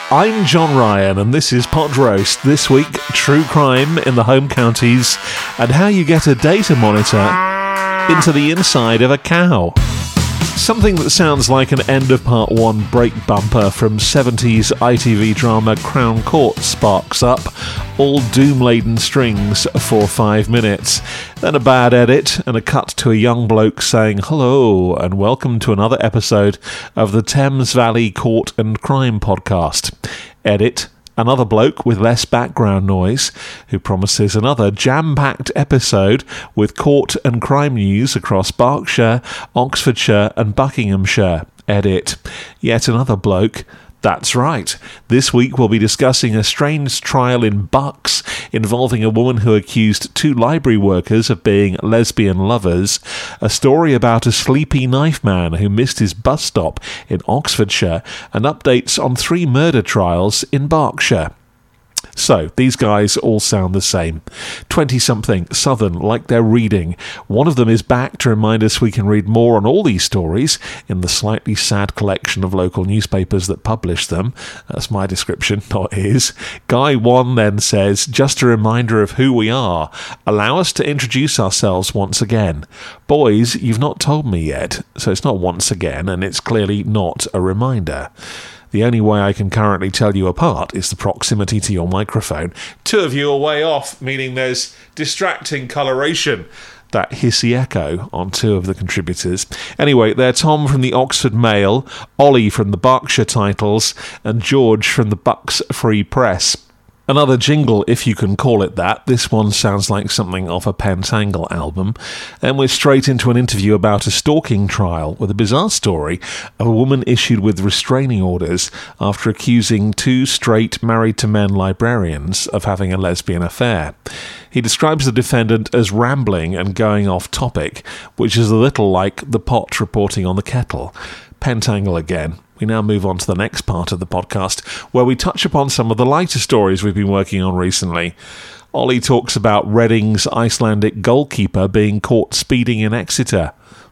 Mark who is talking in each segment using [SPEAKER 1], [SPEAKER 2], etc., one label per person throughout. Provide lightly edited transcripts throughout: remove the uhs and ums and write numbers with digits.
[SPEAKER 1] I'm John Ryan, and this is Pod Roast. This week, true crime in the home counties and how you get a data monitor into the inside of a cow. Something that sounds like an end of part one break bumper from 70s ITV drama Crown Court sparks up, all doom-laden strings for 5 minutes. Then a bad edit and a cut to a young bloke saying hello and welcome to another episode of the Thames Valley Court and Crime podcast. Edit. Another bloke with less background noise, who promises another jam-packed episode with court and crime news across Berkshire, Oxfordshire and Buckinghamshire. Edit. Yet another bloke. That's right. This week we'll be discussing a strange trial in Bucks involving a woman who accused 2 library workers of being lesbian lovers, a story about a sleepy knife man who missed his bus stop in Oxfordshire, and updates on 3 murder trials in Berkshire. So, these guys all sound the same. 20-something, southern, like they're reading. One of them is back to remind us we can read more on all these stories in the slightly sad collection of local newspapers that publish them. That's my description, not his. Guy 1 then says, just a reminder of who we are. Allow us to introduce ourselves once again. Boys, you've not told me yet, so it's not once again, and it's clearly not a reminder. The only way I can currently tell you apart is the proximity to your microphone. 2 of you are way off, meaning there's distracting coloration. That hissy echo on 2 of the contributors. Anyway, they're Tom from the Oxford Mail, Ollie from the Berkshire Titles, and George from the Bucks Free Press. Another jingle, if you can call it that. This one sounds like something off a Pentangle album. And we're straight into an interview about a stalking trial with a bizarre story of a woman issued with restraining orders after accusing 2 straight married-to-men librarians of having a lesbian affair. He describes the defendant as rambling and going off topic, which is a little like the pot reporting on the kettle. Pentangle again. We now move on to the next part of the podcast, where we touch upon some of the lighter stories we've been working on recently. Ollie talks about Reading's Icelandic goalkeeper being caught speeding in Exeter.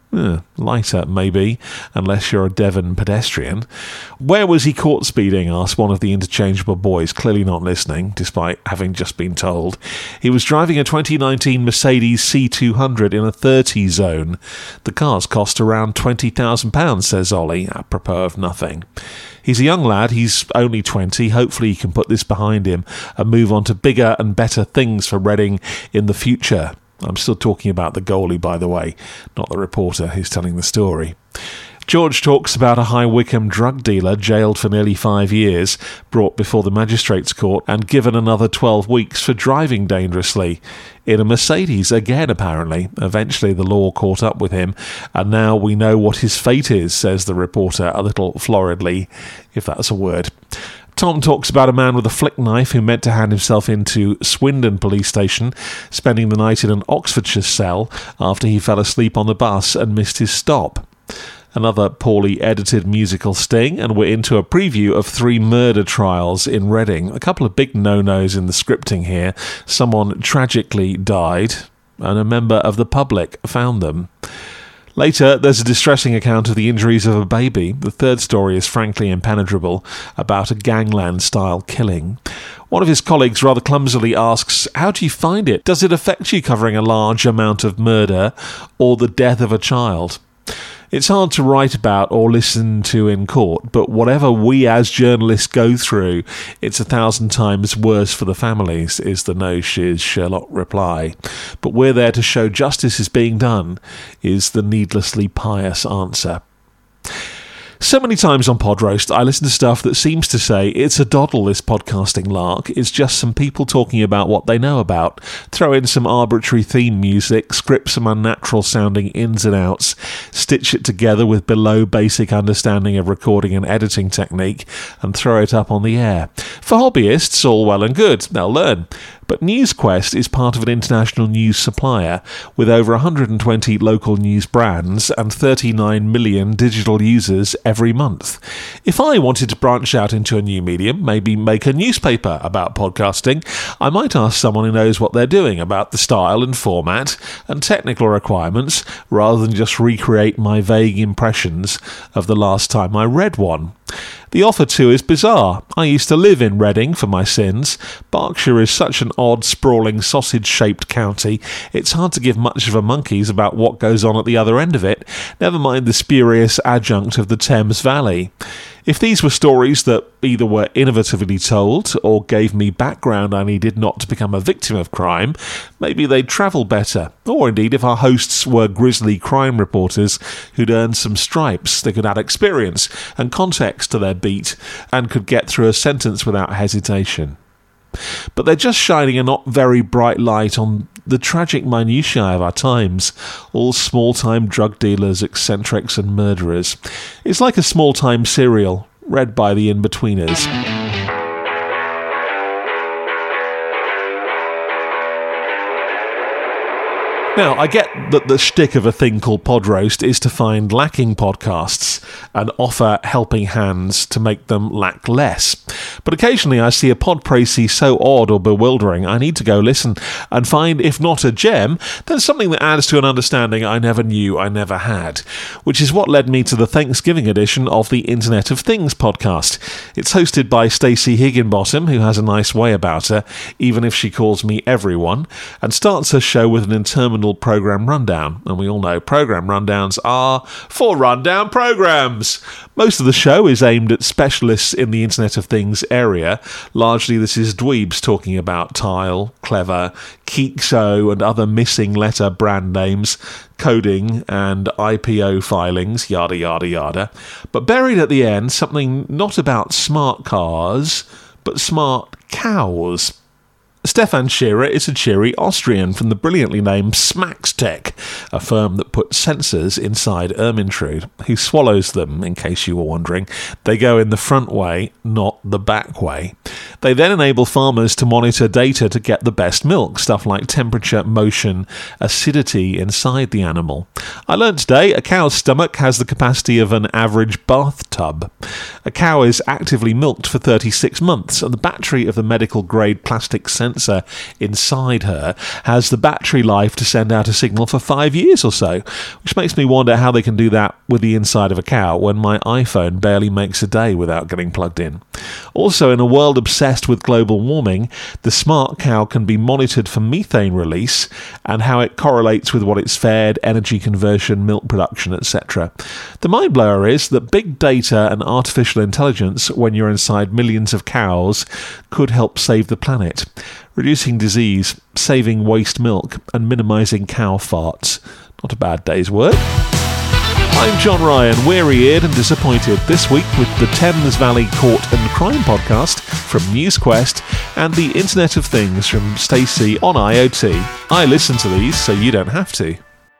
[SPEAKER 1] Lighter, maybe, unless you're a Devon pedestrian. Where was he caught speeding? Asked one of the interchangeable boys, clearly not listening, despite having just been told. He was driving a 2019 Mercedes C200 in a 30 zone. The cars cost around £20,000, says Ollie, apropos of nothing. He's a young lad, he's only 20, hopefully he can put this behind him and move on to bigger and better things for Reading in the future. I'm still talking about the goalie, by the way, not the reporter who's telling the story. George talks about a High Wycombe drug dealer jailed for nearly 5 years, brought before the magistrates' court and given another 12 weeks for driving dangerously. In a Mercedes again, apparently. Eventually the law caught up with him, and now we know what his fate is, says the reporter a little floridly, if that's a word. Tom talks about a man with a flick knife who meant to hand himself into Swindon police station, spending the night in an Oxfordshire cell after he fell asleep on the bus and missed his stop. Another poorly edited musical sting, and we're into a preview of 3 murder trials in Reading. A couple of big no-nos in the scripting here. Someone tragically died, and a member of the public found them. Later, there's a distressing account of the injuries of a baby. The 3rd story is frankly impenetrable, about a gangland-style killing. One of his colleagues rather clumsily asks, how do you find it? Does it affect you covering a large amount of murder or the death of a child? It's hard to write about or listen to in court, but whatever we as journalists go through, it's 1,000 times worse for the families, is the no-shiz Sherlock reply. But we're there to show justice is being done, is the needlessly pious answer. So many times on Pod Roast, I listen to stuff that seems to say, it's a doddle, this podcasting lark. It's just some people talking about what they know about. Throw in some arbitrary theme music, script some unnatural-sounding ins and outs, stitch it together with below basic understanding of recording and editing technique, and throw it up on the air. For hobbyists, all well and good. They'll learn. But NewsQuest is part of an international news supplier with over 120 local news brands and 39 million digital users every month. If I wanted to branch out into a new medium, maybe make a newspaper about podcasting, I might ask someone who knows what they're doing about the style and format and technical requirements, rather than just recreate my vague impressions of the last time I read one. The offer too is bizarre. I used to live in Reading for my sins. Berkshire is such an odd, sprawling, sausage-shaped county, it's hard to give much of a monkeys about what goes on at the other end of it, never mind the spurious adjunct of the Thames Valley. If these were stories that either were innovatively told or gave me background I needed not to become a victim of crime, maybe they'd travel better. Or indeed, if our hosts were grisly crime reporters who'd earned some stripes, they could add experience and context to their beat and could get through a sentence without hesitation. But they're just shining a not very bright light on the tragic minutiae of our times, all small-time drug dealers, eccentrics and murderers. It's like a small-time serial, read by the in-betweeners. Now, I get that the shtick of a thing called Pod Roast is to find lacking podcasts and offer helping hands to make them lack less. But occasionally I see a pod précis so odd or bewildering I need to go listen and find, if not a gem, then something that adds to an understanding I never knew I never had. Which is what led me to the Thanksgiving edition of the Internet of Things podcast. It's hosted by Stacey Higginbottom, who has a nice way about her, even if she calls me everyone, and starts her show with an interminable program rundown, and we all know program rundowns are for rundown programs. Most of the show is aimed at specialists in the Internet of Things area. Largely this is dweebs talking about Tile, Clever, Keekso and other missing letter brand names, coding and IPO filings, yada yada yada. But buried at the end, something not about smart cars, but smart cows. Stefan Scherer is a cheery Austrian from the brilliantly named Smaxtech, a firm that puts sensors inside Ermintrude, who swallows them, in case you were wondering. They go in the front way, not the back way. They then enable farmers to monitor data to get the best milk, stuff like temperature, motion, acidity inside the animal. I learned today a cow's stomach has the capacity of an average bathtub. A cow is actively milked for 36 months, and the battery of the medical-grade plastic sensor inside her has the battery life to send out a signal for 5 years or so, which makes me wonder how they can do that with the inside of a cow when my iPhone barely makes a day without getting plugged in. Also, in a world obsessed with global warming, the smart cow can be monitored for methane release and how it correlates with what it's fed, energy conversion, milk production, etc. The mind blower is that big data and artificial intelligence, when you're inside millions of cows, could help save the planet, reducing disease, saving waste milk, and minimising cow farts. Not a bad day's work. I'm John Ryan, weary-eared and disappointed this week with the Thames Valley Court and Crime podcast from NewsQuest and the Internet of Things from Stacey on IoT. I listen to these so you don't have to.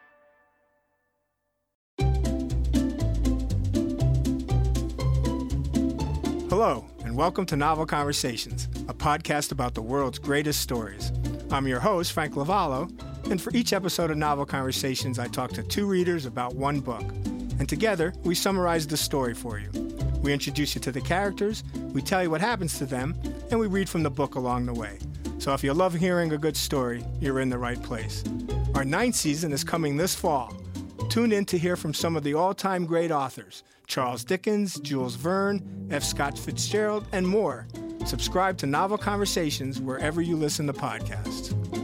[SPEAKER 2] Hello, and welcome to Novel Conversations, a podcast about the world's greatest stories. I'm your host, Frank Lavallo, and for each episode of Novel Conversations, I talk to two readers about one book. And together, we summarize the story for you. We introduce you to the characters, we tell you what happens to them, and we read from the book along the way. So if you love hearing a good story, you're in the right place. Our 9th season is coming this fall. Tune in to hear from some of the all-time great authors, Charles Dickens, Jules Verne, F. Scott Fitzgerald, and more. Subscribe to Novel Conversations wherever you listen to podcasts.